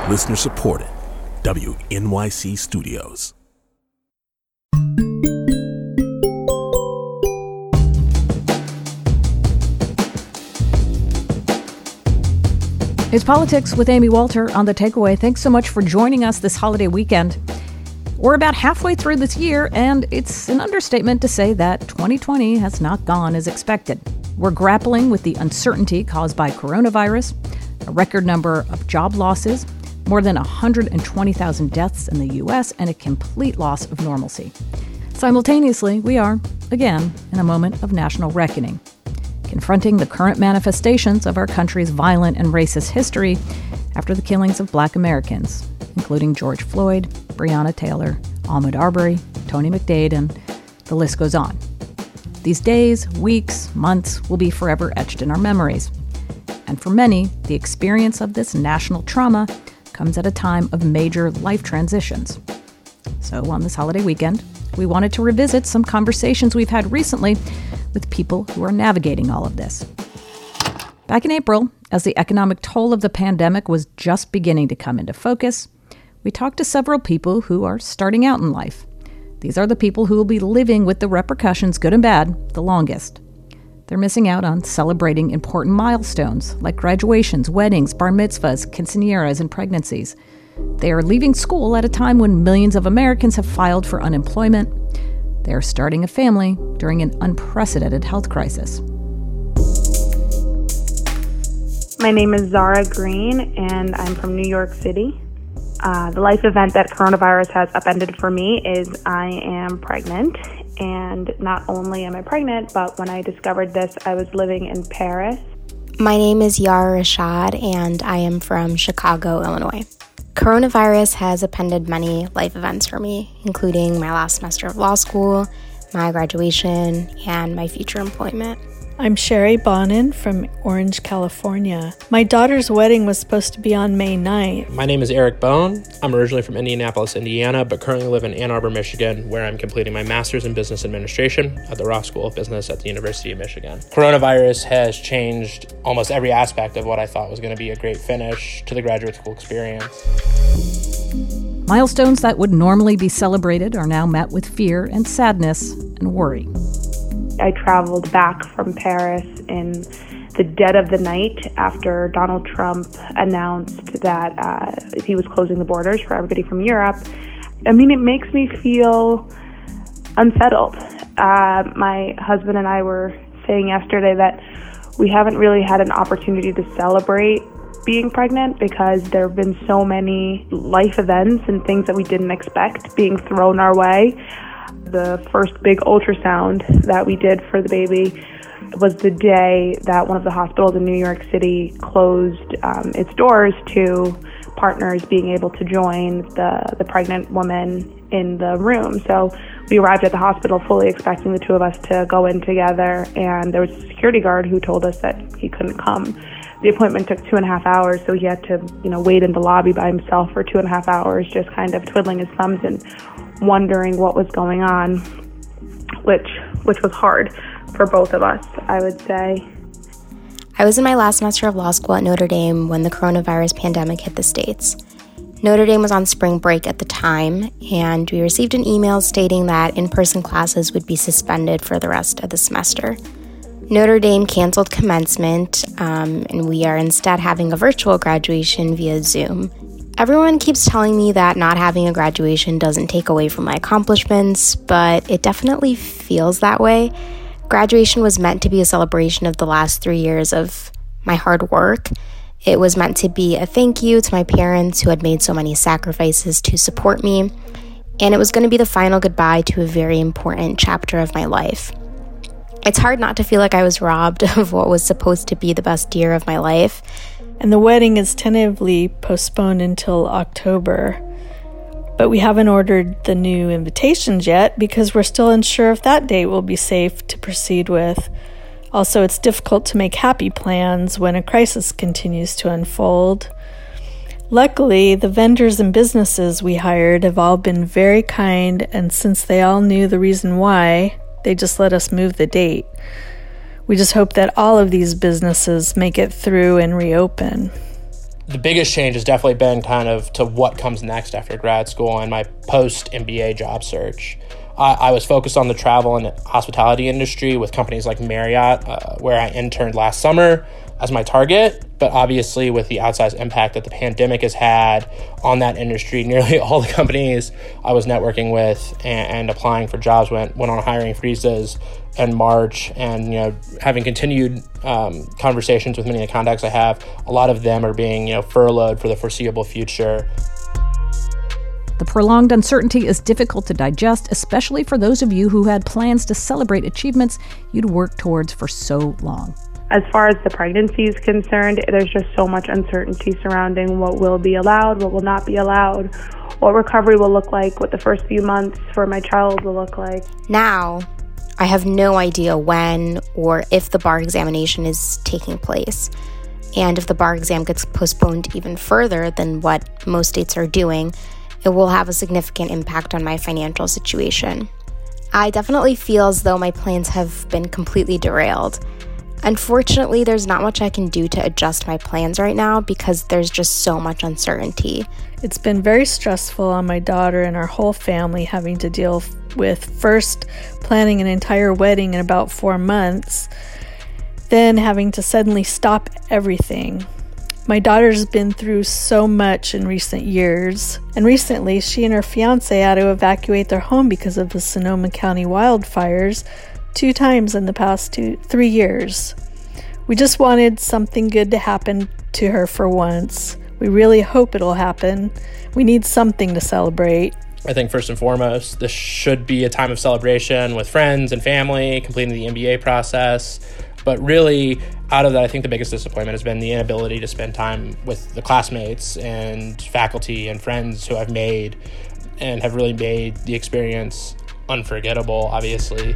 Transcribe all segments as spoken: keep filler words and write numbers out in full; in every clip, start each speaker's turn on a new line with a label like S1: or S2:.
S1: Listener supported. W N Y C Studios.
S2: It's Politics with Amy Walter on The Takeaway. Thanks so much for joining us this holiday weekend. We're about halfway through this year, and it's an understatement to say that twenty twenty has not gone as expected. We're grappling with the uncertainty caused by coronavirus, a record number of job losses, more than one hundred twenty thousand deaths in the U S, and a complete loss of normalcy. Simultaneously, we are, again, in a moment of national reckoning, confronting the current manifestations of our country's violent and racist history after the killings of Black Americans, including George Floyd, Breonna Taylor, Ahmaud Arbery, Tony McDade, and the list goes on. These days, weeks, months will be forever etched in our memories. And for many, the experience of this national trauma comes at a time of major life transitions. So on this holiday weekend, we wanted to revisit some conversations we've had recently with people who are navigating all of this. Back in April, as the economic toll of the pandemic was just beginning to come into focus, we talked to several people who are starting out in life. These are the people who will be living with the repercussions, good and bad, the longest. They're missing out on celebrating important milestones like graduations, weddings, bar mitzvahs, quinceañeras, and pregnancies. They are leaving school at a time when millions of Americans have filed for unemployment. They are starting a family during an unprecedented health crisis.
S3: My name is Zara Green, and I'm from New York City. Uh, the life event that coronavirus has upended for me is I am pregnant. And not only am I pregnant, but when I discovered this, I was living in Paris.
S4: My name is Yara Rashad, and I am from Chicago, Illinois. Coronavirus has appended many life events for me, including my last semester of law school, my graduation, and my future employment.
S5: I'm Sherry Bonin from Orange, California. My daughter's wedding was supposed to be on May ninth.
S6: My name is Eric Bone. I'm originally from Indianapolis, Indiana, but currently live in Ann Arbor, Michigan, where I'm completing my master's in business administration at the Ross School of Business at the University of Michigan. Coronavirus has changed almost every aspect of what I thought was going to be a great finish to the graduate school experience.
S2: Milestones that would normally be celebrated are now met with fear and sadness and worry.
S3: I traveled back from Paris in the dead of the night after Donald Trump announced that uh, he was closing the borders for everybody from Europe. I mean, it makes me feel unsettled. Uh, my husband and I were saying yesterday that we haven't really had an opportunity to celebrate being pregnant because there have been so many life events and things that we didn't expect being thrown our way. The first big ultrasound that we did for the baby was the day that one of the hospitals in New York City closed um, its doors to partners being able to join the, the pregnant woman in the room. So we arrived at the hospital fully expecting the two of us to go in together, and there was a security guard who told us that he couldn't come. The appointment took two and a half hours, so he had to, you know, wait in the lobby by himself for two and a half hours, just kind of twiddling his thumbs and wondering what was going on, which which was hard for both of us, I would say.
S4: I was in my last semester of law school at Notre Dame when the coronavirus pandemic hit the States. Notre Dame was on spring break at the time, and we received an email stating that in-person classes would be suspended for the rest of the semester. Notre Dame canceled commencement, um, and we are instead having a virtual graduation via Zoom. Everyone keeps telling me that not having a graduation doesn't take away from my accomplishments, but it definitely feels that way. Graduation was meant to be a celebration of the last three years of my hard work. It was meant to be a thank you to my parents who had made so many sacrifices to support me, and it was going to be the final goodbye to a very important chapter of my life. It's hard not to feel like I was robbed of what was supposed to be the best year of my life.
S5: And the wedding is tentatively postponed until October. But we haven't ordered the new invitations yet because we're still unsure if that date will be safe to proceed with. Also, it's difficult to make happy plans when a crisis continues to unfold. Luckily, the vendors and businesses we hired have all been very kind, and since they all knew the reason why, they just let us move the date. We just hope that all of these businesses make it through and reopen.
S6: the biggest change has definitely been kind of to what comes next after grad school and my post-M B A job search. I, I was focused on the travel and hospitality industry with companies like Marriott, uh, where I interned last summer as my target. But obviously with the outsized impact that the pandemic has had on that industry, nearly all the companies I was networking with and, and applying for jobs went, went on hiring freezes in March. And, you know, having continued um, conversations with many of the contacts I have, a lot of them are being, you know, furloughed for the foreseeable future.
S2: The prolonged uncertainty is difficult to digest, especially for those of you who had plans to celebrate achievements you'd worked towards for so long.
S3: As far as the pregnancy is concerned, there's just so much uncertainty surrounding what will be allowed, what will not be allowed, what recovery will look like, what the first few months for my child will look like.
S4: Now, I have no idea when or if the bar examination is taking place. And if the bar exam gets postponed even further than what most states are doing, it will have a significant impact on my financial situation. I definitely feel as though my plans have been completely derailed. Unfortunately, there's not much I can do to adjust my plans right now because there's just so much uncertainty.
S5: It's been very stressful on my daughter and our whole family having to deal with first planning an entire wedding in about four months, then having to suddenly stop everything. My daughter's been through so much in recent years, and recently she and her fiance had to evacuate their home because of the Sonoma County wildfires two times in the past two, three years. We just wanted something good to happen to her for once. We really hope it'll happen. We need something to celebrate.
S6: I think first and foremost, this should be a time of celebration with friends and family, completing the M B A process. But really, out of that, I think the biggest disappointment has been the inability to spend time with the classmates and faculty and friends who I've made and have really made the experience unforgettable, obviously.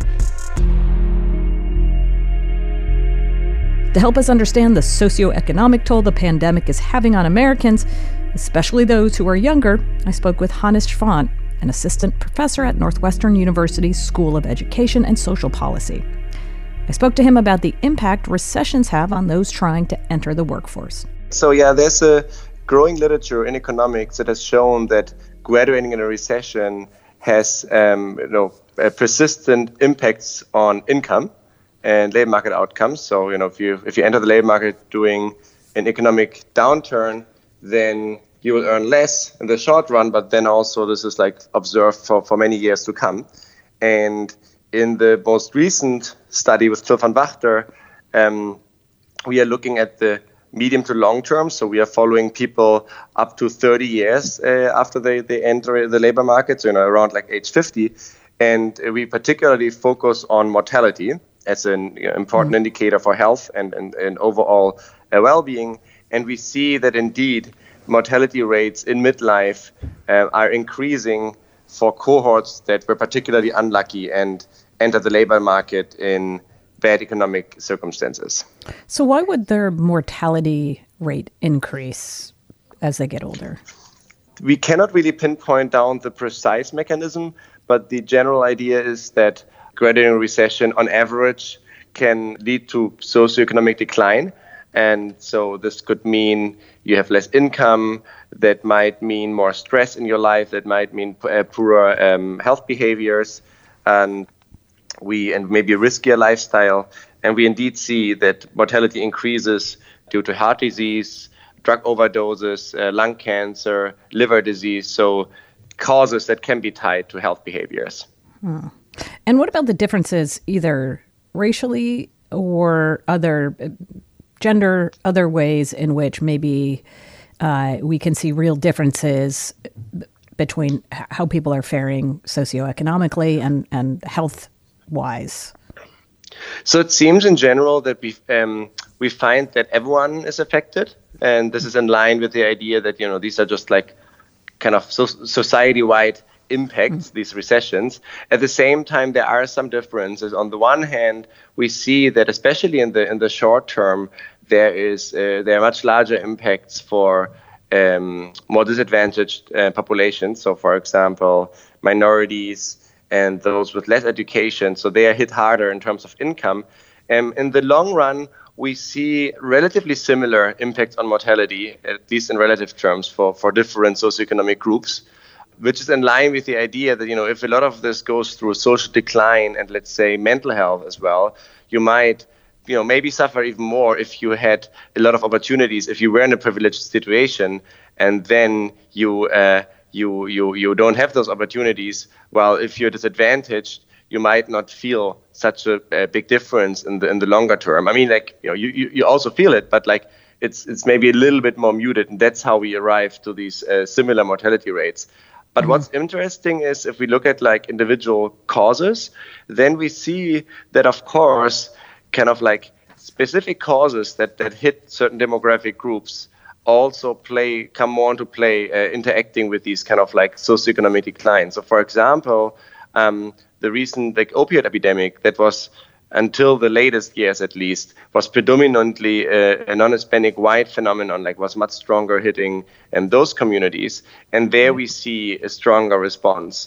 S2: To help us understand the socioeconomic toll the pandemic is having on Americans, especially those who are younger, I spoke with Hannes Schwandt, an assistant professor at Northwestern University's School of Education and Social Policy. I spoke to him about the impact recessions have on those trying to enter the workforce.
S7: So yeah, there's a growing literature in economics that has shown that graduating in a recession has um, you know, uh, persistent impacts on income and labor market outcomes. So, you know, if you if you enter the labor market during an economic downturn, then you will earn less in the short run, but then also this is like observed for, for many years to come. And in the most recent study with Till van Wachter, um, we are looking at the medium to long term. So we are following people up to thirty years uh, after they, they enter the labor market, so, you know, around like age fifty. And we particularly focus on mortality as an you know, important mm-hmm. indicator for health and, and, and overall uh, well-being. And we see that indeed mortality rates in midlife uh, are increasing for cohorts that were particularly unlucky and entered the labor market in bad economic circumstances.
S2: So why would their mortality rate increase as they get older?
S7: We cannot really pinpoint down the precise mechanism, but the general idea is that graduating a recession on average can lead to socioeconomic decline. And so this could mean you have less income, that might mean more stress in your life, that might mean uh, poorer um, health behaviors, and we and maybe a riskier lifestyle. And we indeed see that mortality increases due to heart disease, drug overdoses, uh, lung cancer, liver disease, so causes that can be tied to health behaviors.
S2: Hmm. And what about the differences either racially or other gender, other ways in which maybe uh, we can see real differences between how people are faring socioeconomically and, and health-wise?
S7: So it seems in general that we um, we find that everyone is affected, and this is in line with the idea that, you know, these are just like kind of so- society-wide impacts, mm-hmm. these recessions. At the same time, there are some differences. On the one hand, we see that especially in the in the short term, there is uh, there are much larger impacts for um, more disadvantaged uh, populations. So, for example, minorities and those with less education. So they are hit harder in terms of income. And in the long run, we see relatively similar impacts on mortality, at least in relative terms, for, for different socioeconomic groups, which is in line with the idea that, you know, if a lot of this goes through social decline and, let's say, mental health as well, you might, you know, maybe suffer even more if you had a lot of opportunities, if you were in a privileged situation, and then you uh, you you you don't have those opportunities. Well, if you're disadvantaged, you might not feel such a, a big difference in the in the longer term. I mean, like, you know, you, you, you also feel it, but like it's it's maybe a little bit more muted, and that's how we arrive to these uh, similar mortality rates. But mm-hmm. what's interesting is if we look at like individual causes, then we see that, of course, kind of like specific causes that, that hit certain demographic groups also play, come more into play, uh, interacting with these kind of like socioeconomic declines. So, for example, um, the recent like opioid epidemic that was, until the latest years at least, was predominantly a, a non-Hispanic white phenomenon, like was much stronger hitting um, those communities. And there we see a stronger response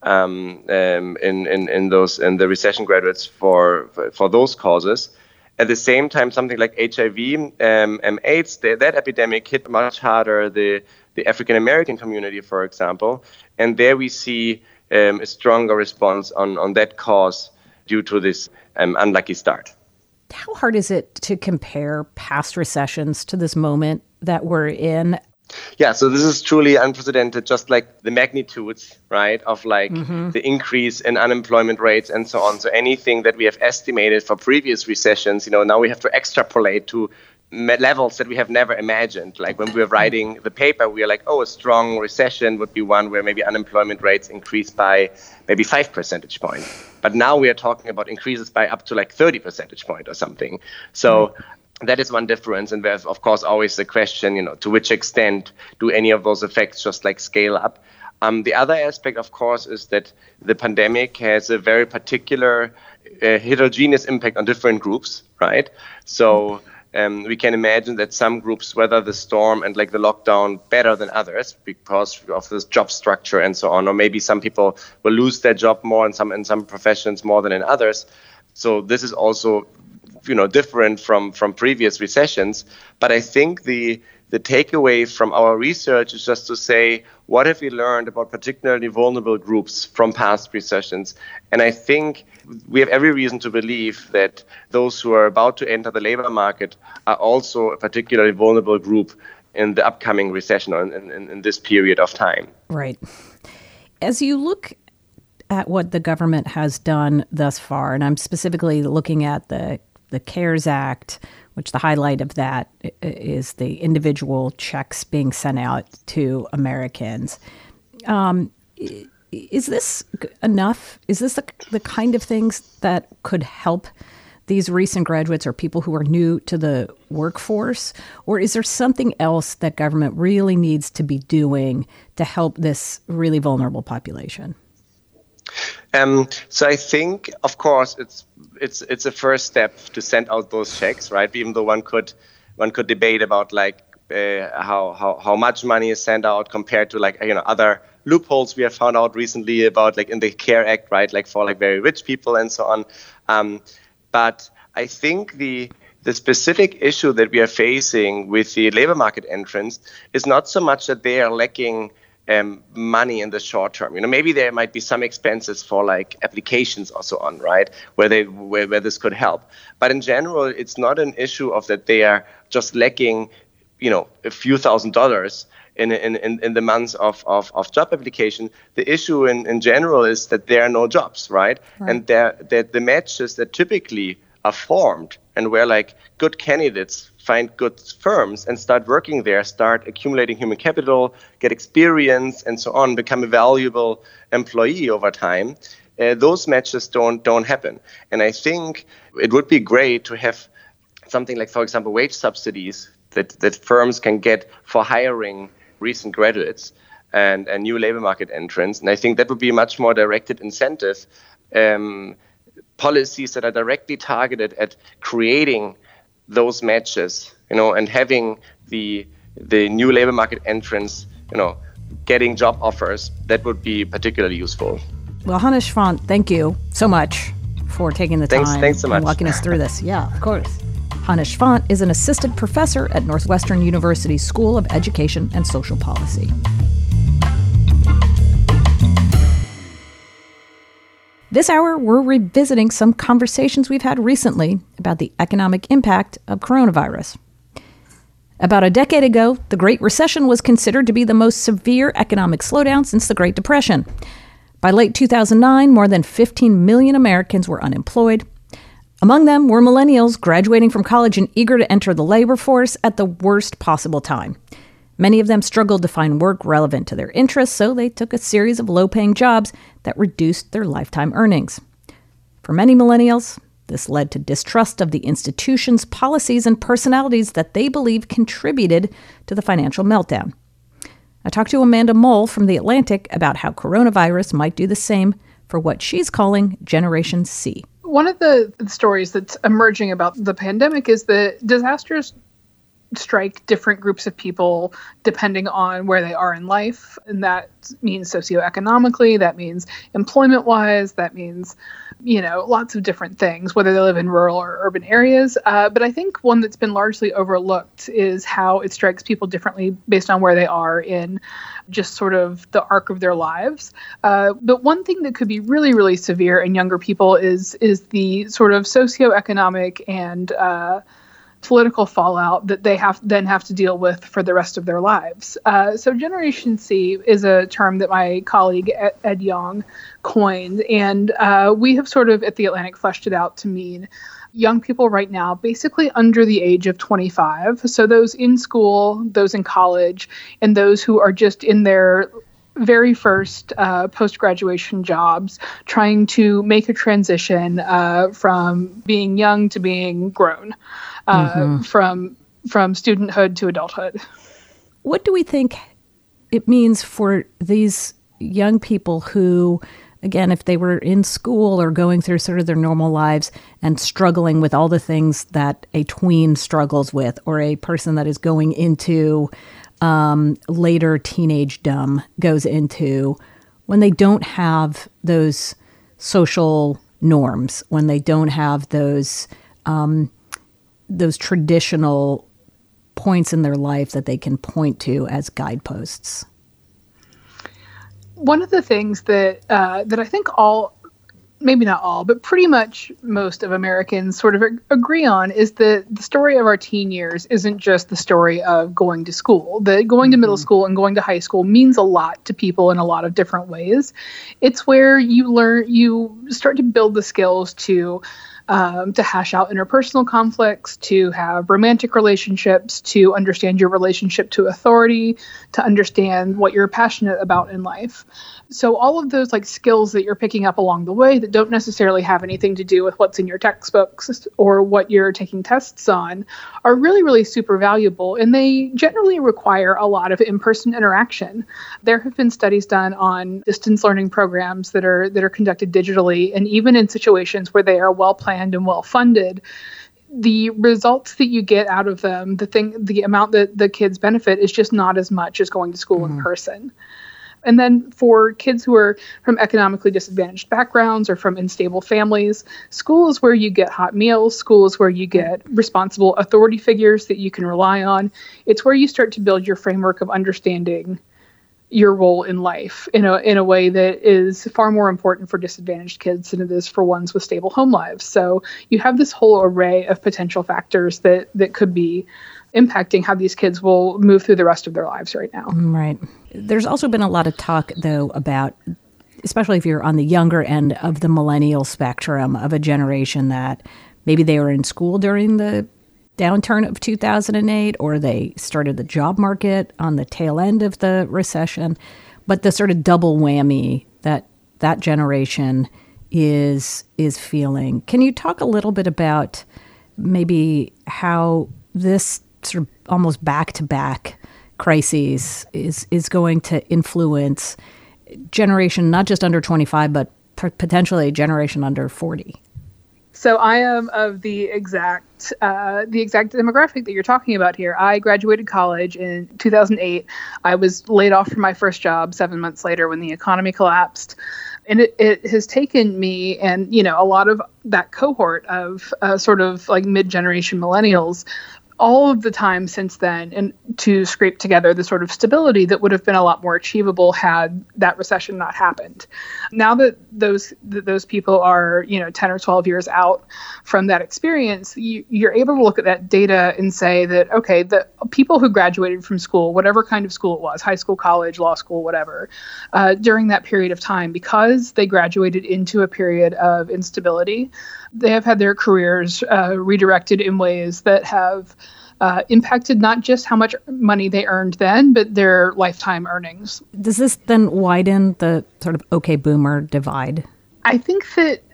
S7: um, um, in, in, in those in the recession graduates for, for, for those causes. At the same time, something like H I V um, and AIDS, the, that epidemic hit much harder the, the African-American community, for example. And there we see um, a stronger response on, on that cause due to this um, unlucky start.
S2: How hard is it to compare past recessions to this moment that we're in?
S7: Yeah, so this is truly unprecedented, just like the magnitudes, right, of like mm-hmm. the increase in unemployment rates and so on. So anything that we have estimated for previous recessions, you know, now we have to extrapolate to levels that we have never imagined. Like when we were writing the paper, we were like, oh, a strong recession would be one where maybe unemployment rates increase by maybe five percentage points. But now we are talking about increases by up to like thirty percentage point or something. So mm-hmm. that is one difference. And there's, of course, always the question, you know, to which extent do any of those effects just like scale up? Um, the other aspect, of course, is that the pandemic has a very particular uh, heterogeneous impact on different groups, right? So um, we can imagine that some groups weather the storm and like the lockdown better than others because of this job structure and so on. Or maybe some people will lose their job more in some in some professions more than in others. So this is also, you know, different from, from previous recessions. But I think the the takeaway from our research is just to say, what have we learned about particularly vulnerable groups from past recessions? And I think we have every reason to believe that those who are about to enter the labor market are also a particularly vulnerable group in the upcoming recession or in, in, in this period of time.
S2: Right. As you look at what the government has done thus far, and I'm specifically looking at the the CARES Act, which the highlight of that is the individual checks being sent out to Americans. Um, is this enough? Is this the, the kind of things that could help these recent graduates or people who are new to the workforce? Or is there something else that government really needs to be doing to help this really vulnerable population?
S7: Um, so I think, of course, it's it's it's a first step to send out those checks, right? Even though one could one could debate about like uh, how how how much money is sent out compared to like you know other loopholes we have found out recently about like in the CARE Act, right? Like for like very rich people and so on. Um, but I think the the specific issue that we are facing with the labor market entrants is not so much that they are lacking Um, money in the short term. You know, maybe there might be some expenses for like applications or so on, right? Where they where, where this could help. But in general, it's not an issue of that they are just lacking, you know, a few thousand dollars in in, in, in the months of, of, of job application. The issue in, in general is that there are no jobs, right? right. And there that the matches that typically are formed and where like good candidates find good firms and start working there, start accumulating human capital, get experience, and so on, become a valuable employee over time. Uh, those matches don't don't happen. And I think it would be great to have something like, for example, wage subsidies that, that firms can get for hiring recent graduates and, and new labor market entrants. And I think that would be a much more directed incentive, um, policies that are directly targeted at creating those matches, you know, and having the the new labor market entrants, you know, getting job offers, that would be particularly useful.
S2: Well, Hannes Schwandt, thank you so much for taking the
S7: thanks,
S2: time
S7: thanks so much.
S2: and walking us through this. Yeah, of course. Hannah Schwandt is an assistant professor at Northwestern University's School of Education and Social Policy. This hour, we're revisiting some conversations we've had recently about the economic impact of coronavirus. About a decade ago, the Great Recession was considered to be the most severe economic slowdown since the Great Depression. By late two thousand nine, more than fifteen million Americans were unemployed. Among them were millennials graduating from college and eager to enter the labor force at the worst possible time. Many of them struggled to find work relevant to their interests, so they took a series of low-paying jobs that reduced their lifetime earnings. For many millennials, this led to distrust of the institutions, policies, and personalities that they believe contributed to the financial meltdown. I talked to Amanda Moll from The Atlantic about how coronavirus might do the same for what she's calling Generation C.
S8: One of the stories that's emerging about the pandemic is that disasters strike different groups of people depending on where they are in life. And that means socioeconomically, that means employment-wise, that means, you know, lots of different things, whether they live in rural or urban areas. Uh, but I think one that's been largely overlooked is how it strikes people differently based on where they are in just sort of the arc of their lives. Uh, but one thing that could be really, really severe in younger people is is the sort of socioeconomic and uh, political fallout that they have then have to deal with for the rest of their lives. Uh, so Generation C is a term that my colleague Ed, Ed Yong coined, and uh, we have sort of at The Atlantic fleshed it out to mean young people right now, basically under the age of twenty-five. So those in school, those in college, and those who are just in their very first uh, post-graduation jobs, trying to make a transition uh, from being young to being grown. Uh, mm-hmm. from from studenthood to adulthood.
S2: What do we think it means for these young people who, again, if they were in school or going through sort of their normal lives and struggling with all the things that a tween struggles with, or a person that is going into um, later teenagedom goes into, when they don't have those social norms, when they don't have those um, those traditional points in their life that they can point to as guideposts?
S8: One of the things that uh, that I think all, maybe not all, but pretty much most of Americans sort of agree on is that the story of our teen years isn't just the story of going to school. That going to middle school and going to high school means a lot to people in a lot of different ways. It's where you learn, you start to build the skills to Um, to hash out interpersonal conflicts, to have romantic relationships, to understand your relationship to authority, to understand what you're passionate about in life. So all of those like skills that you're picking up along the way that don't necessarily have anything to do with what's in your textbooks or what you're taking tests on are really, really super valuable. And they generally require a lot of in-person interaction. There have been studies done on distance learning programs that are that are conducted digitally, and even in situations where they are well planned and well funded, the results that you get out of them, the thing, the amount that the kids benefit is just not as much as going to school mm-hmm. in person. And then for kids who are from economically disadvantaged backgrounds or from unstable families, school is where you get hot meals. School is where you get responsible authority figures that you can rely on. It's where you start to build your framework of understanding your role in life in a in a way that is far more important for disadvantaged kids than it is for ones with stable home lives. So you have this whole array of potential factors that that could be impacting how these kids will move through the rest of their lives right now.
S2: Right. There's also been a lot of talk, though, about, especially if you're on the younger end of the millennial spectrum, of a generation that maybe they were in school during the downturn of two thousand eight, or they started the job market on the tail end of the recession. But the sort of double whammy that that generation is is feeling. Can you talk a little bit about maybe how this sort of almost back-to-back crises is is going to influence generation not just under twenty-five, but p- potentially a generation under forty?
S8: So I am of the exact uh, the exact demographic that you're talking about here. I graduated college in two thousand eight. I was laid off from my first job seven months later when the economy collapsed. And it, it has taken me and, you know, a lot of that cohort of uh, sort of like mid-generation millennials all of the time since then, and to scrape together the sort of stability that would have been a lot more achievable had that recession not happened. Now that those that those people are, you know, ten or twelve years out from that experience, you, you're able to look at that data and say that, okay, the people who graduated from school, whatever kind of school it was, high school, college, law school, whatever, uh, during that period of time, because they graduated into a period of instability, they have had their careers uh, redirected in ways that have uh, impacted not just how much money they earned then, but their lifetime earnings.
S2: Does this then widen the sort of okay boomer divide?
S8: I think that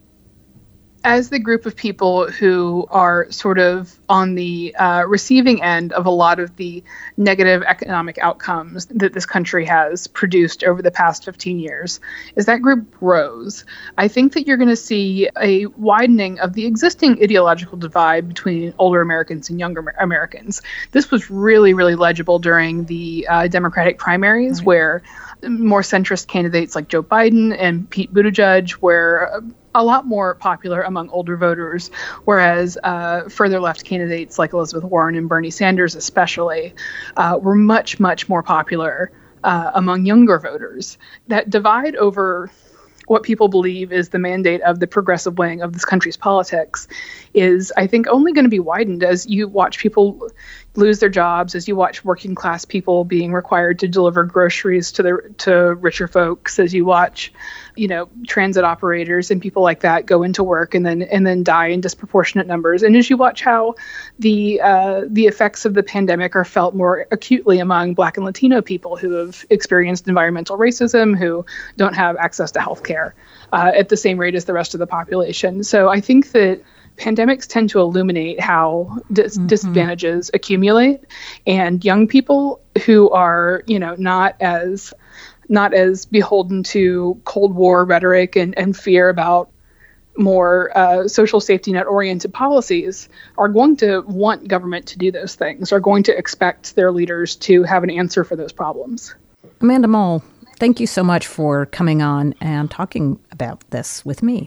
S8: as the group of people who are sort of on the uh, receiving end of a lot of the negative economic outcomes that this country has produced over the past fifteen years, as that group grows, I think that you're going to see a widening of the existing ideological divide between older Americans and younger Americans. This was really, really legible during the uh, Democratic primaries, right, where more centrist candidates like Joe Biden and Pete Buttigieg were a lot more popular among older voters, whereas uh, further left candidates like Elizabeth Warren and Bernie Sanders especially uh, were much, much more popular uh, among younger voters. That divide over what people believe is the mandate of the progressive wing of this country's politics is, I think, only going to be widened as you watch people lose their jobs, as you watch working class people being required to deliver groceries to the to richer folks, as you watch, you know, transit operators and people like that go into work and then and then die in disproportionate numbers, and as you watch how the uh, the effects of the pandemic are felt more acutely among Black and Latino people who have experienced environmental racism, who don't have access to health care uh, at the same rate as the rest of the population. So I think that pandemics tend to illuminate how dis- mm-hmm. disadvantages accumulate, and young people who are, you know, not as not as beholden to Cold War rhetoric and, and fear about more uh, social safety net oriented policies are going to want government to do those things, are going to expect their leaders to have an answer for those problems.
S2: Amanda Mull, thank you so much for coming on and talking about this with me.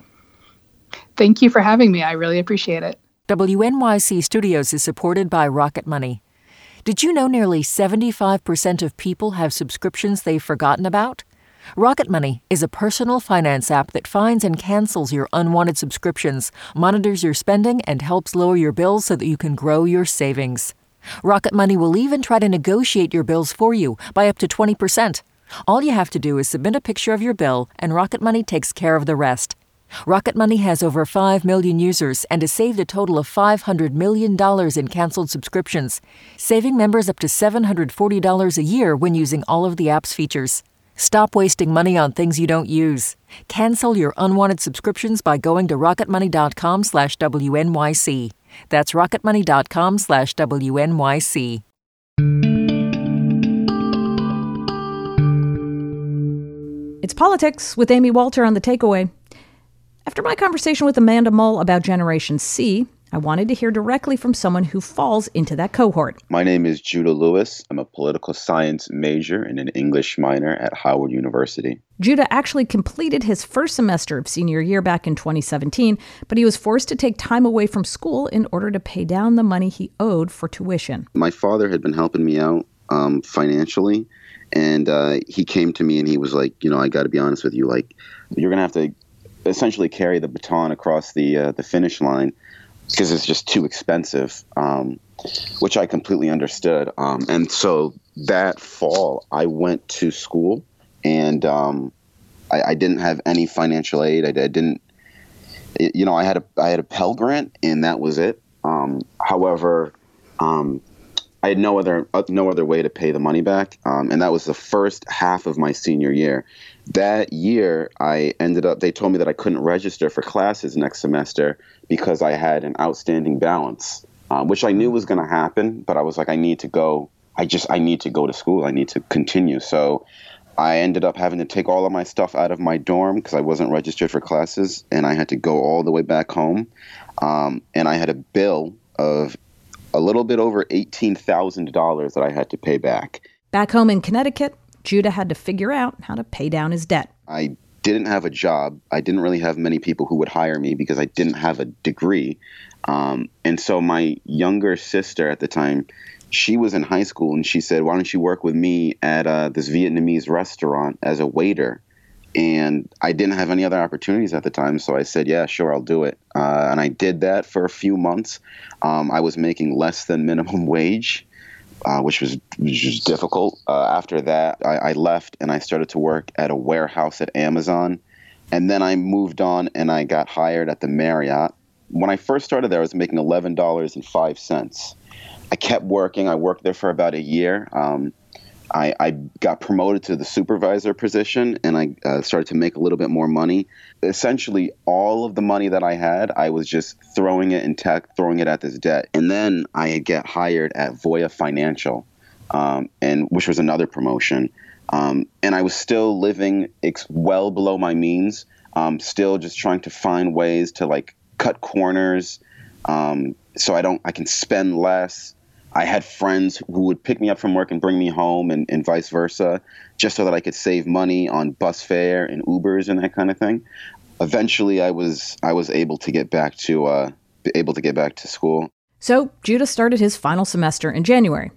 S8: Thank you for having me. I really appreciate it.
S9: W N Y C Studios is supported by Rocket Money. Did you know nearly seventy-five percent of people have subscriptions they've forgotten about? Rocket Money is a personal finance app that finds and cancels your unwanted subscriptions, monitors your spending, and helps lower your bills so that you can grow your savings. Rocket Money will even try to negotiate your bills for you by up to twenty percent. All you have to do is submit a picture of your bill, and Rocket Money takes care of the rest. Rocket Money has over five million users and has saved a total of five hundred million dollars in canceled subscriptions, saving members up to seven hundred forty dollars a year when using all of the app's features. Stop wasting money on things you don't use. Cancel your unwanted subscriptions by going to rocketmoney.com slash WNYC. That's rocketmoney.com slash WNYC.
S2: It's Politics with Amy Walter on The Takeaway. After my conversation with Amanda Mull about Generation C, I wanted to hear directly from someone who falls into that cohort.
S10: My name is Judah Lewis. I'm a political science major and an English minor at Howard University.
S2: Judah actually completed his first semester of senior year back in twenty seventeen, but he was forced to take time away from school in order to pay down the money he owed for tuition.
S10: My father had been helping me out um, financially, and uh, he came to me and he was like, you know, I got to be honest with you, like, you're going to have to essentially carry the baton across the uh, the finish line because it's just too expensive, um, which I completely understood. Um, and so that fall, I went to school, and um, I, I didn't have any financial aid. I, I didn't, it, you know, I had a I had a Pell Grant, and that was it. Um, however, um, I had no other uh, no other way to pay the money back, um, and that was the first half of my senior year. That year, I ended up, they told me that I couldn't register for classes next semester because I had an outstanding balance, um, which I knew was going to happen. But I was like, I need to go. I just, I need to go to school. I need to continue. So I ended up having to take all of my stuff out of my dorm because I wasn't registered for classes. And I had to go all the way back home. Um, and I had a bill of a little bit over eighteen thousand dollars that I had to pay back.
S2: Back home in Connecticut, Judah had to figure out how to pay down his debt.
S10: I didn't have a job. I didn't really have many people who would hire me because I didn't have a degree. Um, and so my younger sister at the time, she was in high school, and she said, why don't you work with me at uh, this Vietnamese restaurant as a waiter? And I didn't have any other opportunities at the time, so I said, yeah, sure, I'll do it. Uh, and I did that for a few months. Um, I was making less than minimum wage, uh, which was, which was difficult. Uh, after that, I, I left, and I started to work at a warehouse at Amazon. And then I moved on, and I got hired at the Marriott. When I first started there, I was making eleven dollars and five cents. I kept working. I worked there for about a year. Um, I, I got promoted to the supervisor position, and I uh, started to make a little bit more money. Essentially, all of the money that I had, I was just throwing it in tech, throwing it at this debt. And then I get hired at Voya Financial, um, and which was another promotion. Um, and I was still living ex- well below my means, um, still just trying to find ways to like cut corners, um, so I don't, I can spend less. I had friends who would pick me up from work and bring me home, and, and vice versa, just so that I could save money on bus fare and Ubers and that kind of thing. Eventually, I was I was able to get back to uh, able to get back to school.
S2: So Judah started his final semester in January.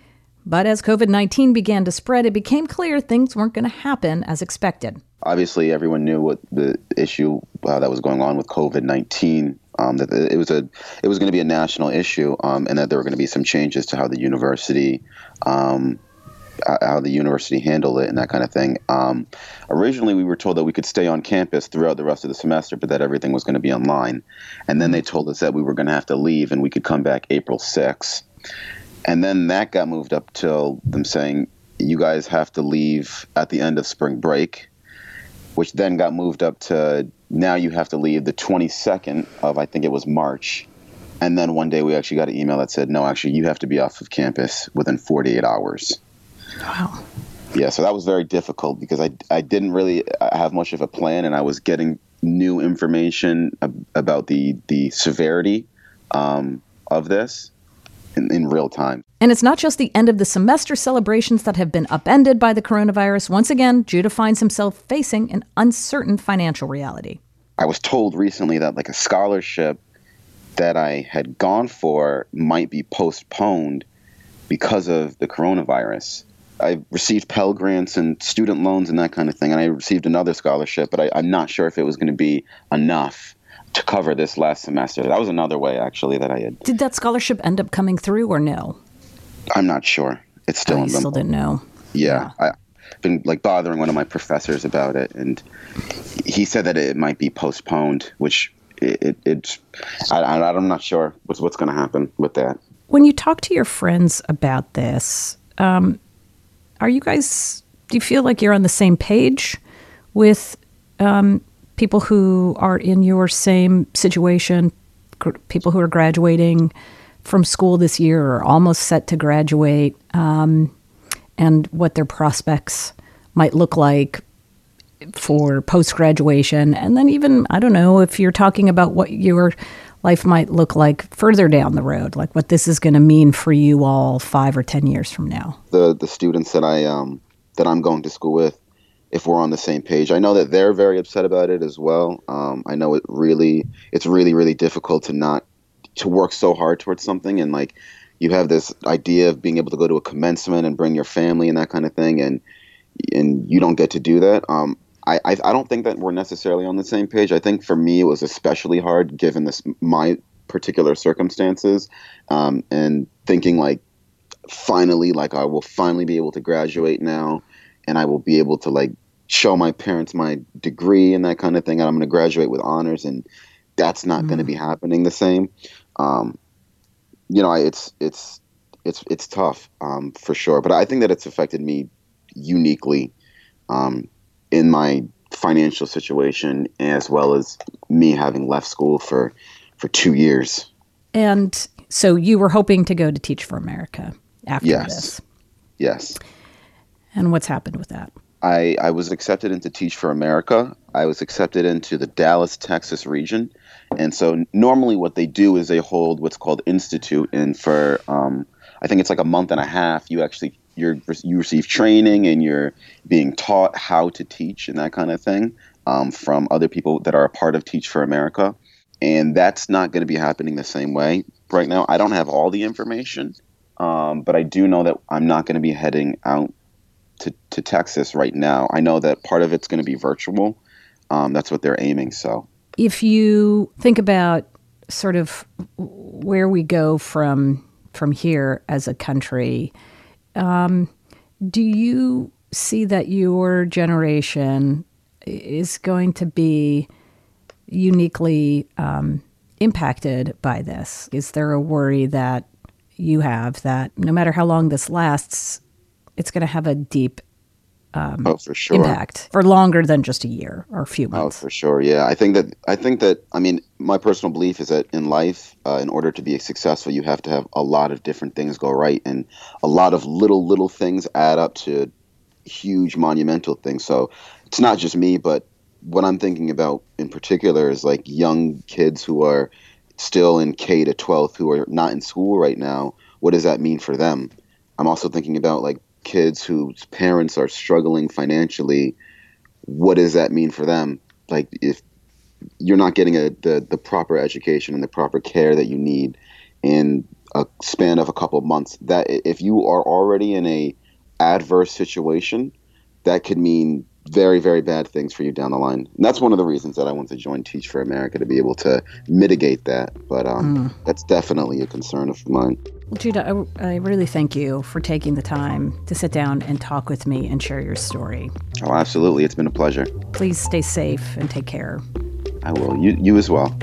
S2: But as covid nineteen began to spread, it became clear things weren't going to happen as expected.
S10: Obviously, everyone knew what the issue uh, that was going on with covid nineteen. Um, that it was a it was going to be a national issue, um, and that there were going to be some changes to how the university um, how the university handled it and that kind of thing. Um, originally, we were told that we could stay on campus throughout the rest of the semester, but that everything was going to be online. And then they told us that we were going to have to leave, and we could come back April sixth. And then that got moved up till them saying, you guys have to leave at the end of spring break, which then got moved up to now you have to leave the twenty-second of, I think it was March. And then one day we actually got an email that said, no, actually, you have to be off of campus within forty-eight hours.
S2: Wow.
S10: Yeah, so that was very difficult because I, I didn't really have much of a plan, and I was getting new information ab- about the, the severity um, of this in, in real time.
S2: And it's not just the end of the semester celebrations that have been upended by the coronavirus. Once again, Judah finds himself facing an uncertain financial reality.
S10: I was told recently that like a scholarship that I had gone for might be postponed because of the coronavirus. I received Pell Grants and student loans and that kind of thing, and I received another scholarship, but I, I'm not sure if it was going to be enough to cover this last semester. That was another way, actually, that I had.
S2: Did that scholarship end up coming through or no?
S10: I'm not sure. It's still
S2: oh,
S10: in
S2: you
S10: limbo.
S2: Still didn't know.
S10: Yeah, yeah. I've been like bothering one of my professors about it, and he said that it might be postponed, which it, it it's. I, I, I'm not sure what's what's going to happen with that.
S2: When you talk to your friends about this, um, are you guys? Do you feel like you're on the same page with um, people who are in your same situation, gr- people who are graduating from school this year or almost set to graduate, um, and what their prospects might look like for post-graduation? And then even, I don't know, if you're talking about what your life might look like further down the road, like what this is going to mean for you all five or ten years from now.
S10: The the students that I um that I'm going to school with, if we're on the same page, I know that they're very upset about it as well. Um, I know it really, it's really, really difficult to not to work so hard towards something, and like you have this idea of being able to go to a commencement and bring your family and that kind of thing, and and you don't get to do that. Um, I, I I don't think that we're necessarily on the same page. I think for me it was especially hard given this my particular circumstances, um, and thinking like finally like I will finally be able to graduate now, and I will be able to like show my parents my degree and that kind of thing, and I'm going to graduate with honors, and that's not mm. going to be happening the same. Um, you know, it's it's it's it's tough um, for sure, but I think that it's affected me uniquely um, in my financial situation, as well as me having left school for for two years.
S2: And so you were hoping to go to Teach for America after
S10: yes.
S2: this.
S10: Yes.
S2: And what's happened with that?
S10: I, I was accepted into Teach for America. I was accepted into the Dallas, Texas region. And so normally what they do is they hold what's called Institute. And for, um, I think it's like a month and a half, you actually, you're, you receive training and you're being taught how to teach and that kind of thing. um, from other people that are a part of Teach for America. And that's not going to be happening the same way right now. I don't have all the information, um, but I do know that I'm not going to be heading out to, to Texas right now. I know that part of it's going to be virtual. Um, that's what they're aiming. So
S2: if you think about sort of where we go from from here as a country, um, do you see that your generation is going to be uniquely um, impacted by this? Is there a worry that you have that no matter how long this lasts, it's going to have a deep um,
S10: oh, for sure.
S2: impact for longer than just a year or a few months?
S10: Oh, for sure. Yeah, I think that I think that I mean, my personal belief is that in life, uh, in order to be successful, you have to have a lot of different things go right, and a lot of little little things add up to huge monumental things. So it's not just me, but what I'm thinking about in particular is like young kids who are still in K to twelve who are not in school right now. What does that mean for them? I'm also thinking about like kids whose parents are struggling financially. What does that mean for them? Like if you're not getting a, the, the proper education and the proper care that you need in a span of a couple of months, that if you are already in a adverse situation, that could mean very, very bad things for you down the line. And that's one of the reasons that I want to join Teach for America, to be able to mitigate that. But um, mm. that's definitely a concern of mine.
S2: Well, Judah, I, I really thank you for taking the time to sit down and talk with me and share your story.
S10: Oh, absolutely. It's been a pleasure.
S2: Please stay safe and take care.
S10: I will. You, you as well.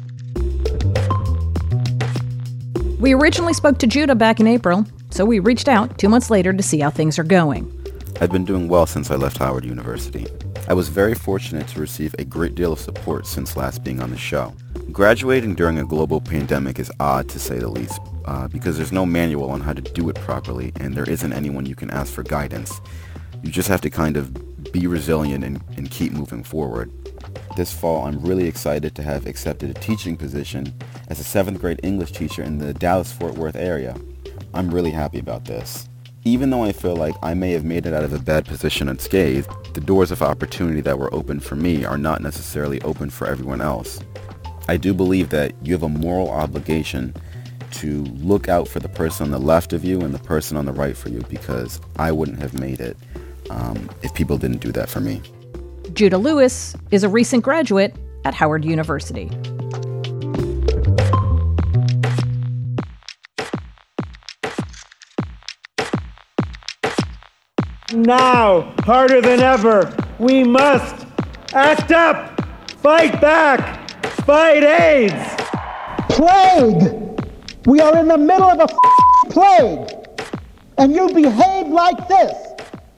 S2: We originally spoke to Judah back in April, so we reached out two months later to see how things are going.
S11: I've been doing well since I left Howard University. I was very fortunate to receive a great deal of support since last being on the show. Graduating during a global pandemic is odd, to say the least, uh, because there's no manual on how to do it properly, and there isn't anyone you can ask for guidance. You just have to kind of be resilient and, and keep moving forward. This fall, I'm really excited to have accepted a teaching position as a seventh grade English teacher in the Dallas-Fort Worth area. I'm really happy about this. Even though I feel like I may have made it out of a bad position unscathed, the doors of opportunity that were open for me are not necessarily open for everyone else. I do believe that you have a moral obligation to look out for the person on the left of you and the person on the right for you, because I wouldn't have made it um, if people didn't do that for me.
S2: Judah Lewis is a recent graduate at Howard University.
S12: Now, harder than ever, we must act up, fight back, fight AIDS.
S13: Plague! We are in the middle of a f- plague, and you behave like this.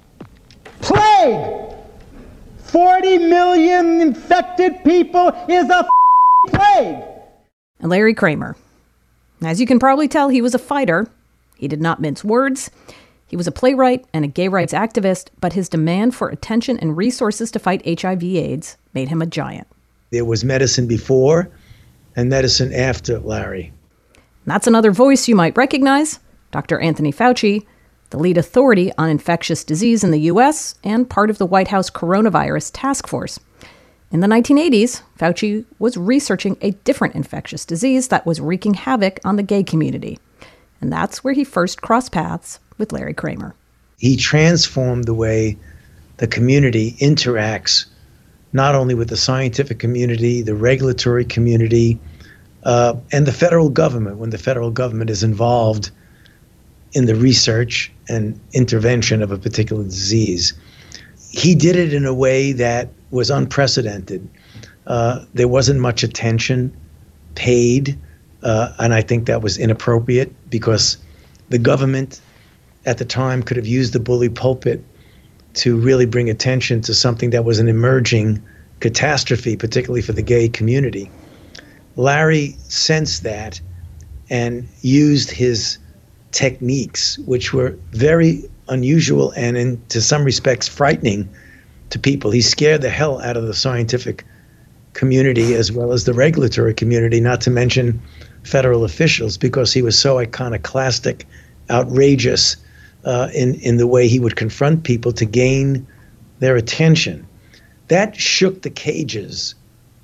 S13: Plague! forty million infected people is a f- plague.
S2: And Larry Kramer. As you can probably tell, he was a fighter. He did not mince words. He was a playwright and a gay rights activist, but his demand for attention and resources to fight H I V AIDS made him a giant.
S14: There was medicine before and medicine after Larry.
S2: That's another voice you might recognize, Doctor Anthony Fauci, the lead authority on infectious disease in the U S and part of the White House coronavirus task force. In the nineteen eighties, Fauci was researching a different infectious disease that was wreaking havoc on the gay community. And that's where he first crossed paths with Larry Kramer.
S14: He transformed the way the community interacts, not only with the scientific community, the regulatory community, uh, and the federal government, when the federal government is involved in the research and intervention of a particular disease. He did it in a way that was unprecedented. Uh, there wasn't much attention paid, uh, and I think that was inappropriate, because the government at the time could have used the bully pulpit to really bring attention to something that was an emerging catastrophe, particularly for the gay community. Larry sensed that and used his techniques, which were very unusual and in to some respects frightening to people. He scared the hell out of the scientific community as well as the regulatory community, not to mention federal officials, because he was so iconoclastic, outrageous, Uh, in, in the way he would confront people to gain their attention. that shook the cages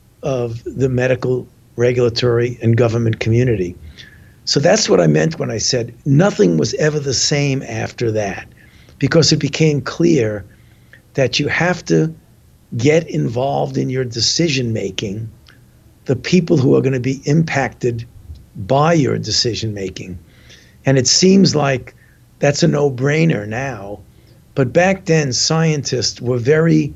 S14: of the medical, regulatory, and government community. So that's what I meant when I said nothing was ever the same after that, because it became clear that you have to get involved in your decision making, the people who are going to be impacted by your decision making. And it seems like that's a no-brainer now. But back then, scientists were very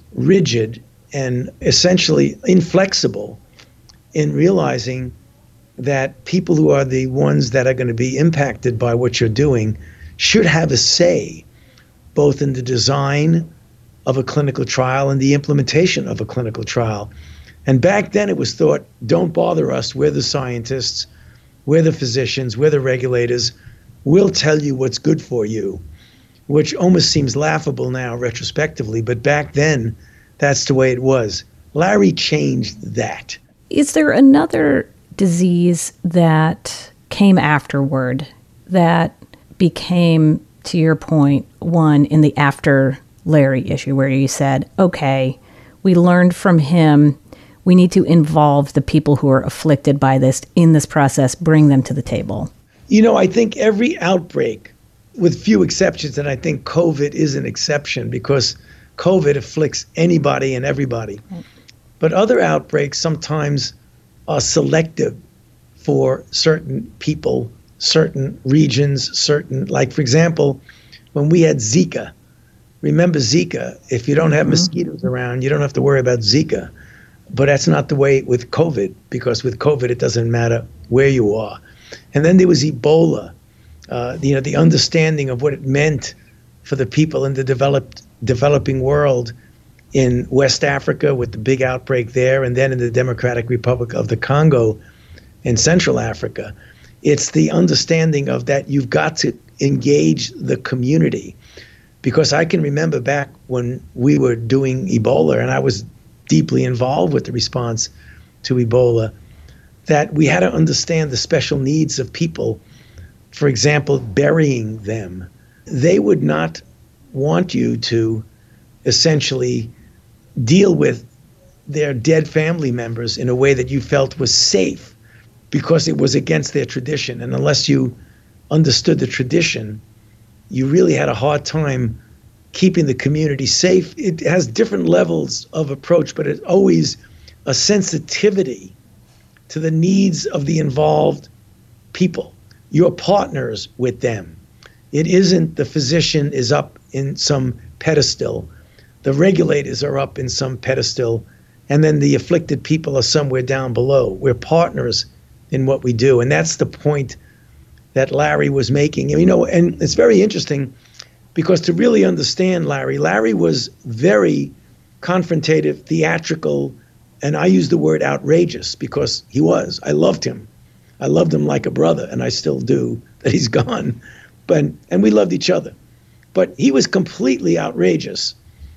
S14: rigid and essentially inflexible in realizing that people who are the ones that are going to be impacted by what you're doing should have a say both in the design of a clinical trial and the implementation of a clinical trial. And back then it was thought, don't bother us, we're the scientists, we're the physicians, we're the regulators, we'll tell you what's good for you, which almost seems laughable now retrospectively, but back then that's the way it was. Larry changed that.
S2: Is there another disease that came afterward that became, to your point, one in the after Larry issue where you said, okay, we learned from him, we need to involve the people who are afflicted by this in this process, bring them to the table?
S14: You know, I think every outbreak, with few exceptions, and I think COVID is an exception because COVID afflicts anybody and everybody. Right. But other outbreaks sometimes are selective for certain people, certain regions, certain, like for example, when we had Zika, remember Zika, if you don't have mm-hmm. mosquitoes around, you don't have to worry about Zika. But that's not the way with COVID, because with COVID, it doesn't matter where you are. And then there was Ebola, uh, you know, the understanding of what it meant for the people in the developed developing world in West Africa with the big outbreak there, and then in the Democratic Republic of the Congo in Central Africa. It's the understanding of that you've got to engage the community. Because I can remember back when we were doing Ebola, and I was deeply involved with the response to Ebola, that we had to understand the special needs of people. For example, burying them. They would not want you to essentially deal with their dead family members in a way that you felt was safe because it was against their tradition. And unless you understood the tradition, you really had a hard time keeping the community safe. It has different levels of approach, but it's always a sensitivity to the needs of the involved people. You're partners with them. It isn't the physician is up in some pedestal, the regulators are up in some pedestal, and then the afflicted people are somewhere down below. We're partners in what we do, and that's the point that Larry was making. You know, and it's very interesting because to really understand Larry, Larry was very confrontative, theatrical, and I use the word outrageous because he was. I loved him. I loved him like a brother, and I still do, that he's gone. But and we loved each other. But he was completely outrageous.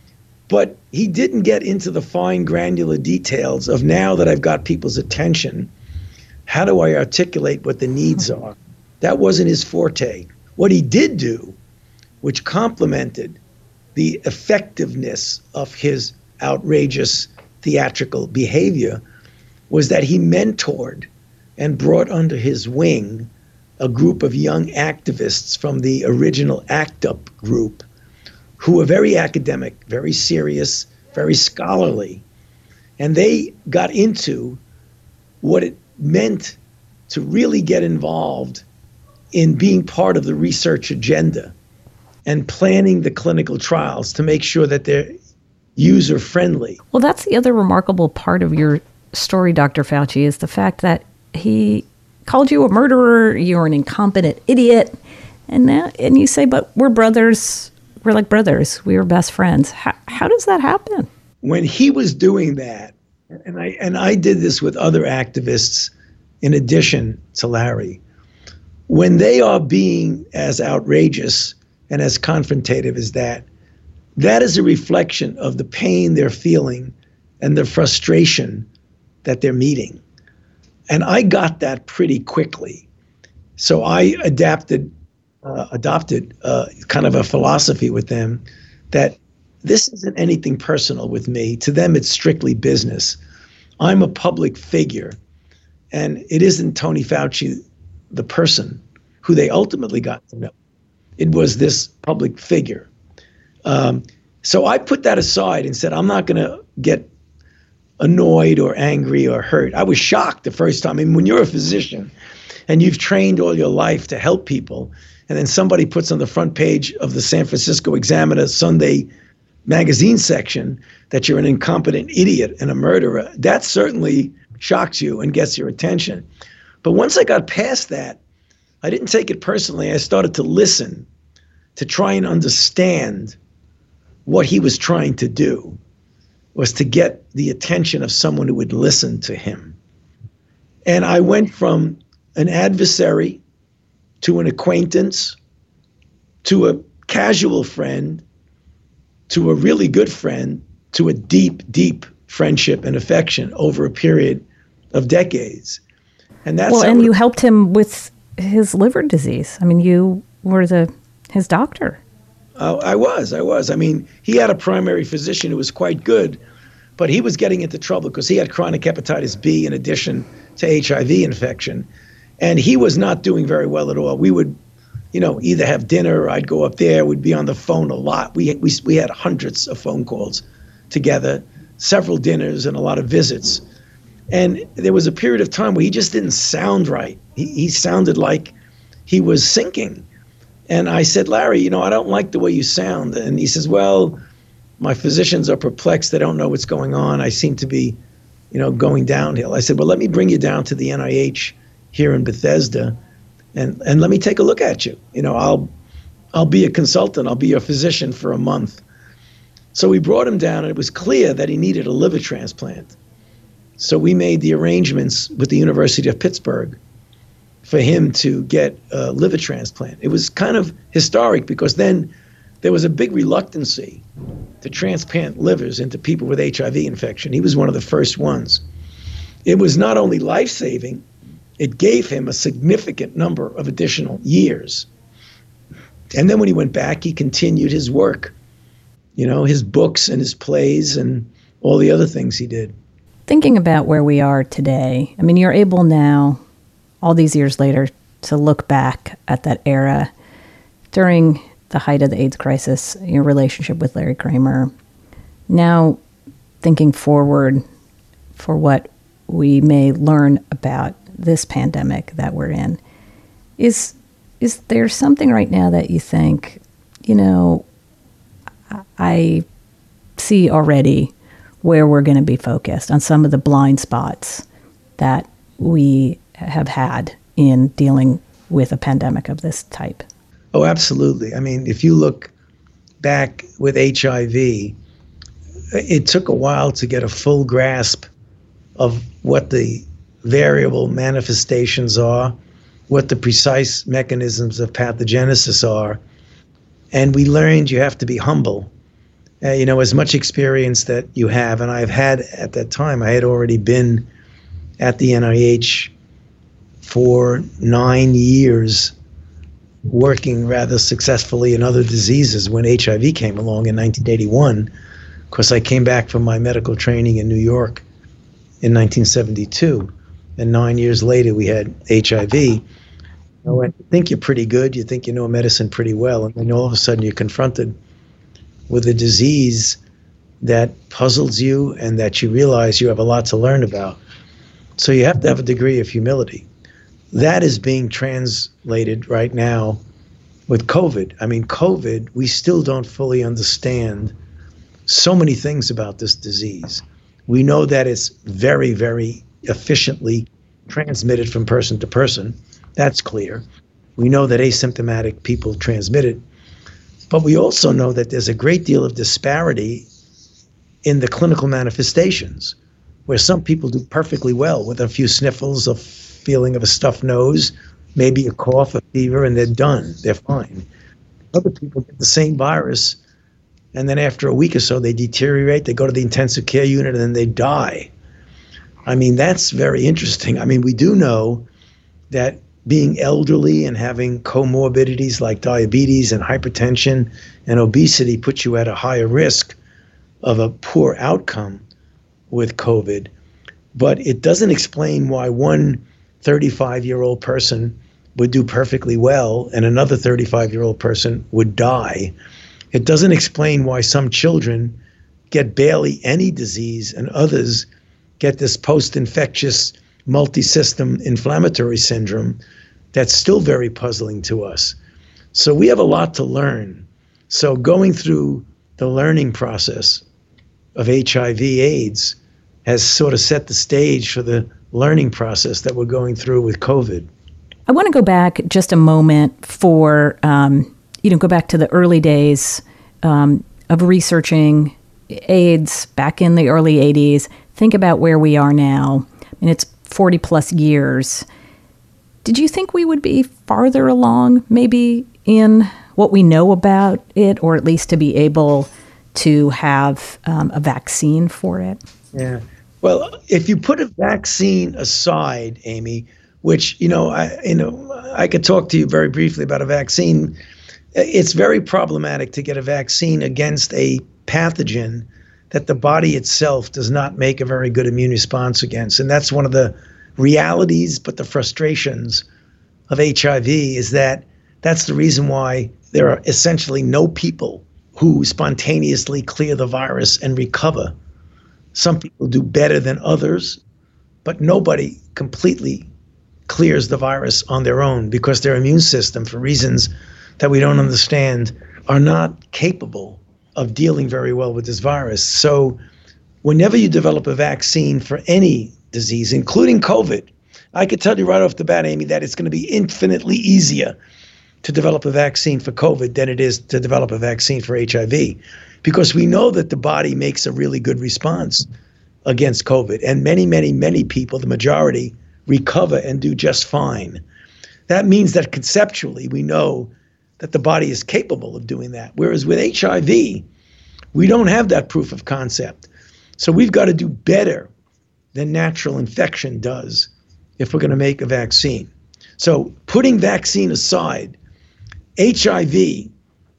S14: But he didn't get into the fine granular details of, now that I've got people's attention, how do I articulate what the needs are? That wasn't his forte. What he did do, which complemented the effectiveness of his outrageous theatrical behavior, was that he mentored and brought under his wing a group of young activists from the original ACT UP group who were very academic, very serious, very scholarly. And they got into what it meant to really get involved in being part of the research agenda and planning the clinical trials to make sure that they're user-friendly.
S2: Well, that's the other remarkable part of your story, Doctor Fauci, is the fact that he called you a murderer, you're an incompetent idiot, and now, and you say, but we're brothers, we're like brothers, we were best friends. How, how does that happen?
S14: When he was doing that, and I and I did this with other activists in addition to Larry, when they are being as outrageous and as confrontative as that, that is a reflection of the pain they're feeling and the frustration that they're meeting. And I got that pretty quickly. So I adapted, uh, adopted uh, kind of a philosophy with them that this isn't anything personal with me. To them, it's strictly business. I'm a public figure, and it isn't Tony Fauci, the person who they ultimately got to know. It was this public figure. Um, so I put that aside and said, I'm not going to get annoyed or angry or hurt. I was shocked the first time. I mean, when you're a physician and you've trained all your life to help people, and then somebody puts on the front page of the San Francisco Examiner Sunday magazine section that you're an incompetent idiot and a murderer, that certainly shocks you and gets your attention. But once I got past that, I didn't take it personally. I started to listen, to try and understand what he was trying to do, was to get the attention of someone who would listen to him. And I went from an adversary to an acquaintance to a casual friend to a really good friend to a deep, deep friendship and affection over a period of decades. And that's
S2: well, and you helped him with his liver disease. I mean, you were the his doctor.
S14: Uh, I was, I was. I mean, he had a primary physician who was quite good, but he was getting into trouble because he had chronic hepatitis B in addition to H I V infection. And he was not doing very well at all. We would, you know, either have dinner or I'd go up there. We'd be on the phone a lot. We, we, we had hundreds of phone calls together, several dinners and a lot of visits. And there was a period of time where he just didn't sound right. He, he sounded like he was sinking. And I said, Larry, you know, I don't like the way you sound. And he says, well, my physicians are perplexed. They don't know what's going on. I seem to be, you know, going downhill. I said, well, let me bring you down to the N I H here in Bethesda and, and let me take a look at you. You know, I'll, I'll be a consultant. I'll be your physician for a month. So we brought him down, and it was clear that he needed a liver transplant. So we made the arrangements with the University of Pittsburgh for him to get a liver transplant. It was kind of historic because then there was a big reluctancy to transplant livers into people with H I V infection. He was one of the first ones. It was not only life-saving, it gave him a significant number of additional years. And then when he went back, he continued his work, you know, his books and his plays and all the other things he did.
S2: Thinking about where we are today, I mean, you're able now, all these years later, to look back at that era during the height of the AIDS crisis, your relationship with Larry Kramer. Now, thinking forward for what we may learn about this pandemic that we're in, is is there something right now that you think, you know, I see already where we're going to be focused on some of the blind spots that we have had in dealing with a pandemic of this type?
S14: Oh, absolutely. I mean, if you look back with H I V, it took a while to get a full grasp of what the variable manifestations are, what the precise mechanisms of pathogenesis are. And we learned you have to be humble. Uh, you know, as much experience that you have, and I've had at that time, I had already been at the N I H for nine years working rather successfully in other diseases when H I V came along in nineteen eighty-one. Of course, I came back from my medical training in New York in nineteen seventy-two, and nine years later we had H I V. You know, and you think you're pretty good, you think you know medicine pretty well, and then all of a sudden you're confronted with a disease that puzzles you and that you realize you have a lot to learn about. So you have to have a degree of humility. That is being translated right now with COVID. I mean, COVID, we still don't fully understand so many things about this disease. We know that it's very, very efficiently transmitted from person to person. That's clear. We know that asymptomatic people transmit it. But we also know that there's a great deal of disparity in the clinical manifestations, where some people do perfectly well with a few sniffles, a feeling of a stuffed nose, maybe a cough, a fever, and they're done. They're fine. Other people get the same virus, and then after a week or so, they deteriorate, they go to the intensive care unit, and then they die. I mean, that's very interesting. I mean, we do know that being elderly and having comorbidities like diabetes and hypertension and obesity puts you at a higher risk of a poor outcome with COVID. But it doesn't explain why one thirty-five-year-old person would do perfectly well and another thirty-five-year-old person would die. It doesn't explain why some children get barely any disease and others get this post-infectious multi-system inflammatory syndrome that's still very puzzling to us. So we have a lot to learn. So going through the learning process of H I V AIDS has sort of set the stage for the learning process that we're going through with COVID.
S2: I want to go back just a moment for, um, you know, go back to the early days um, of researching AIDS back in the early eighties. Think about where we are now. I mean, it's forty plus years. Did you think we would be farther along maybe in what we know about it, or at least to be able to have um, a vaccine for it?
S14: Yeah. Well, if you put a vaccine aside, Amy, which, you know, I, you know, I could talk to you very briefly about a vaccine. It's very problematic to get a vaccine against a pathogen that the body itself does not make a very good immune response against. And that's one of the realities, but the frustrations of H I V is that that's the reason why there are essentially no people who spontaneously clear the virus and recover. Some people do better than others, but nobody completely clears the virus on their own because their immune system, for reasons that we don't understand, are not capable of dealing very well with this virus. So whenever you develop a vaccine for any disease, including COVID, I could tell you right off the bat, Amy, that it's going to be infinitely easier to develop a vaccine for COVID than it is to develop a vaccine for H I V, because we know that the body makes a really good response against COVID. And many, many, many people, the majority, recover and do just fine. That means that conceptually we know that the body is capable of doing that. Whereas with H I V, we don't have that proof of concept. So we've got to do better than natural infection does if we're going to make a vaccine. So putting vaccine aside, H I V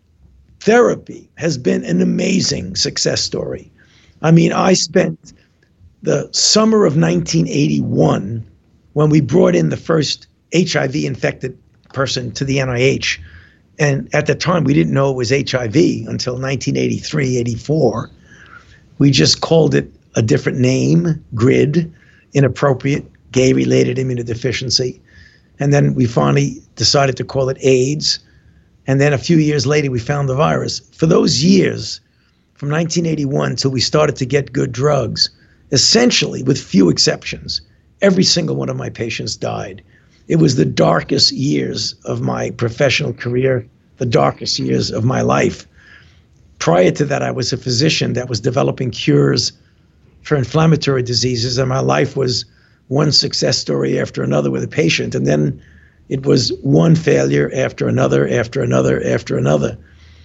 S14: therapy has been an amazing success story. I mean, I spent the summer of nineteen eighty-one when we brought in the first H I V infected person to the N I H. And at the time, we didn't know it was H I V until nineteen eighty-three, eighty-four. We just called it a different name, GRID, inappropriate, gay-related immunodeficiency. And then we finally decided to call it AIDS. And then a few years later, we found the virus. For those years, from nineteen eighty-one till we started to get good drugs, essentially, with few exceptions, every single one of my patients died. It was the darkest years of my professional career, the darkest years of my life. Prior to that, I was a physician that was developing cures for inflammatory diseases, and my life was one success story after another with a patient. And then it was one failure after another, after another, after another.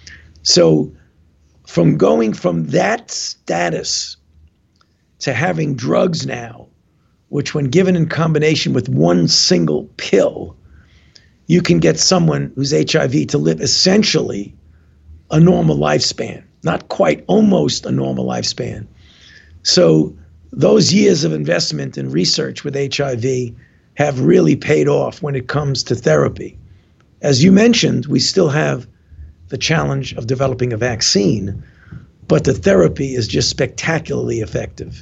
S14: So from going from that status to having drugs now, which when given in combination with one single pill, you can get someone who's H I V to live essentially a normal lifespan, not quite, almost a normal lifespan. So those years of investment in research with H I V have really paid off when it comes to therapy. As you mentioned, we still have the challenge of developing a vaccine, but the therapy is just spectacularly effective.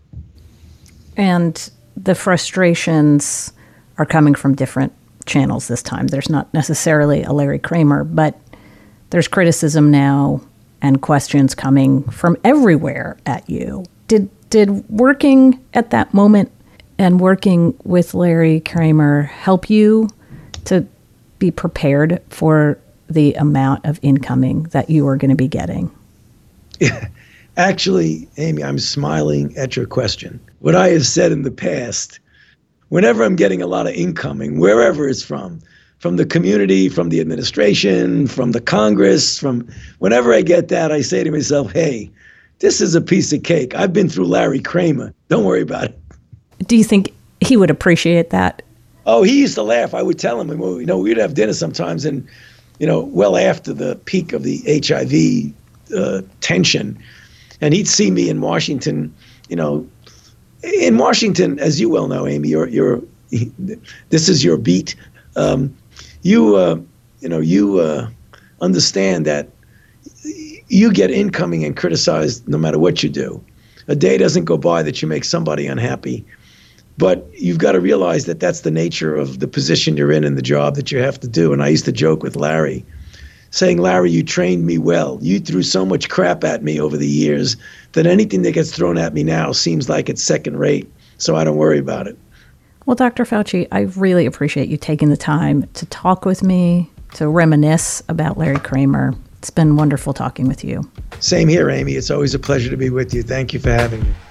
S2: And the frustrations are coming from different channels this time. There's not necessarily a Larry Kramer, but there's criticism now and questions coming from everywhere at you. Did did working at that moment and working with Larry Kramer help you to be prepared for the amount of incoming that you are going to be getting?
S14: Yeah. Actually, Amy, I'm smiling at your question. What I have said in the past, whenever I'm getting a lot of incoming, wherever it's from, from the community, from the administration, from the Congress, from whenever I get that, I say to myself, hey, this is a piece of cake. I've been through Larry Kramer. Don't worry about it.
S2: Do you think he would appreciate that?
S14: Oh, he used to laugh. I would tell him, you know, we'd have dinner sometimes, and you know, well after the peak of the H I V uh, tension, and he'd see me in Washington. You know, in Washington, as you well know, Amy, you're you're this is your beat. Um, you uh, you know you uh, understand that you get incoming and criticized no matter what you do. A day doesn't go by that you make somebody unhappy. But you've got to realize that that's the nature of the position you're in and the job that you have to do. And I used to joke with Larry, saying, Larry, you trained me well. You threw so much crap at me over the years that anything that gets thrown at me now seems like it's second rate. So I don't worry about it.
S2: Well, Doctor Fauci, I really appreciate you taking the time to talk with me, to reminisce about Larry Kramer. It's been wonderful talking with you.
S14: Same here, Amy. It's always a pleasure to be with you. Thank you for having me.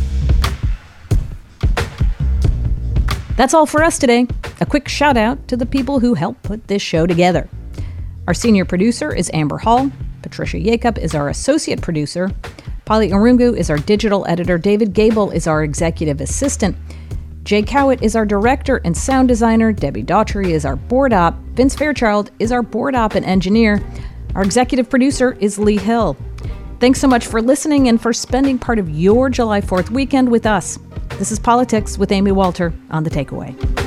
S2: That's all for us today. A quick shout out to the people who helped put this show together. Our senior producer is Amber Hall. Patricia Jacob is our associate producer. Polly Arungu is our digital editor. David Gable is our executive assistant. Jay Cowett is our director and sound designer. Debbie Daughtry is our board op. Vince Fairchild is our board op and engineer. Our executive producer is Lee Hill. Thanks so much for listening and for spending part of your July fourth weekend with us. This is Politics with Amy Walter on The Takeaway.